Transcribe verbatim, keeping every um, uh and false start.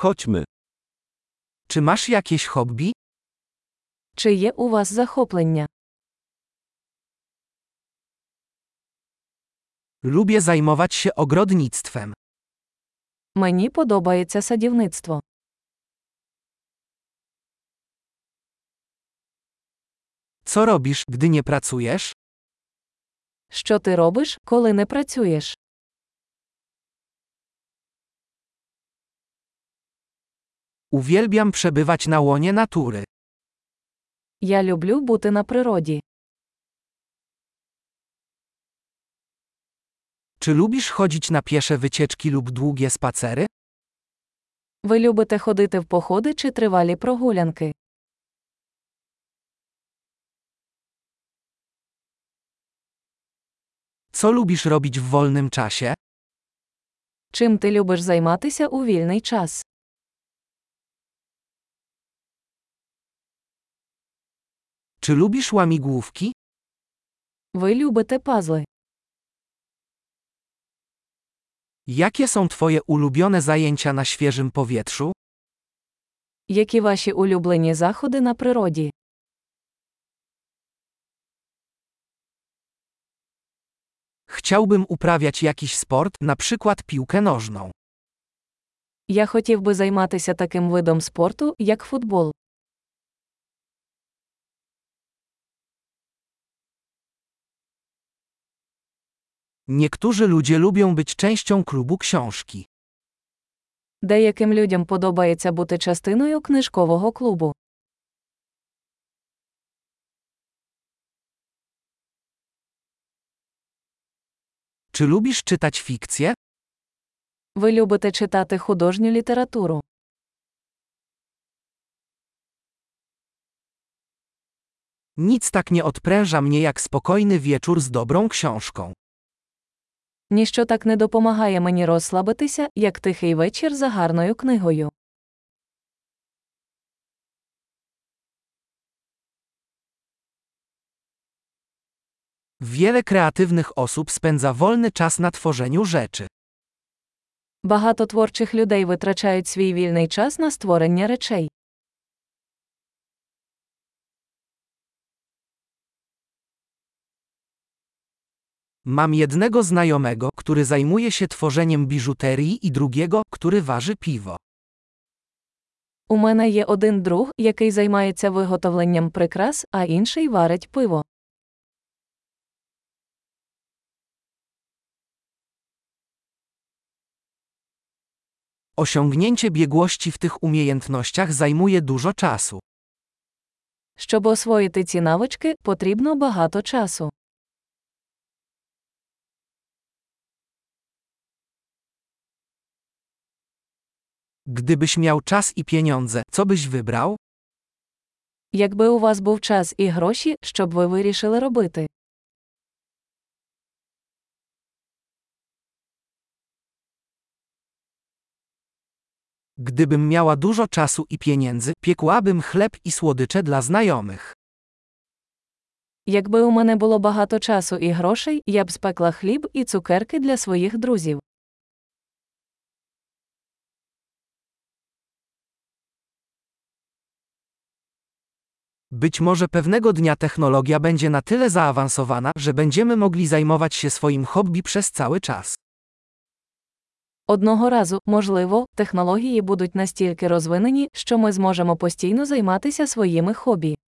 Chodźmy. Czy masz jakieś hobby? Чи є у вас захоплення? Lubię zajmować się ogrodnictwem. Мені подобається садівництво. Co robisz, gdy nie pracujesz? Що ти робиш, коли не працюєш? Uwielbiam przebywać na łonie natury. Я люблю бути на природі. Czy lubisz chodzić na piesze wycieczki lub długie spacery? Ви любите ходити в походи чи тривалі прогулянки? Co lubisz robić w wolnym czasie? Чим ти любиш займатися у вільний час? Czy lubisz łamigłówki? Ви любите пазли. Jakie są twoje ulubione zajęcia na świeżym powietrzu? Які ваші улюблені заходи на природі? Chciałbym uprawiać jakiś sport, na przykład piłkę nożną. Я хотів би займатися таким видом спорту, як футбол. Niektórzy ludzie lubią być częścią klubu książki. Деяким людям подобається бути частиною книжкового клубу. Czy lubisz czytać fikcję? Ви любите читати художню літературу. Nic tak nie odpręża mnie jak spokojny wieczór z dobrą książką. Ніщо так не допомагає мені розслабитися, як тихий вечір за гарною книгою. Wiele kreatywnych osób spędza wolny czas na tworzeniu rzeczy. Багато творчих людей витрачають свій вільний час на створення речей. Mam jednego znajomego, który zajmuje się tworzeniem biżuterii i drugiego, który waży piwo. У мене є один друг, який займається виготовленням прикрас, а інший варить пиво. Osiągnięcie biegłości w tych umiejętnościach zajmuje dużo czasu. Щоб освоїти ці навички, потрібно багато часу. Gdybyś miał czas i pieniądze, co byś wybrał? Якби у вас був час і гроші, що б ви вирішили робити? Gdybym miała dużo czasu i pieniędzy, piekłabym chleb i słodycze dla znajomych. Якби у мене було багато часу і грошей, я б спекла хліб і цукерки для своїх друзів. Być może pewnego dnia technologia będzie na tyle zaawansowana, że będziemy mogli zajmować się swoim hobby przez cały czas. Одного разу, можливо, технології будуть настільки розвинені, що ми зможемо постійно займатися своїми хобі.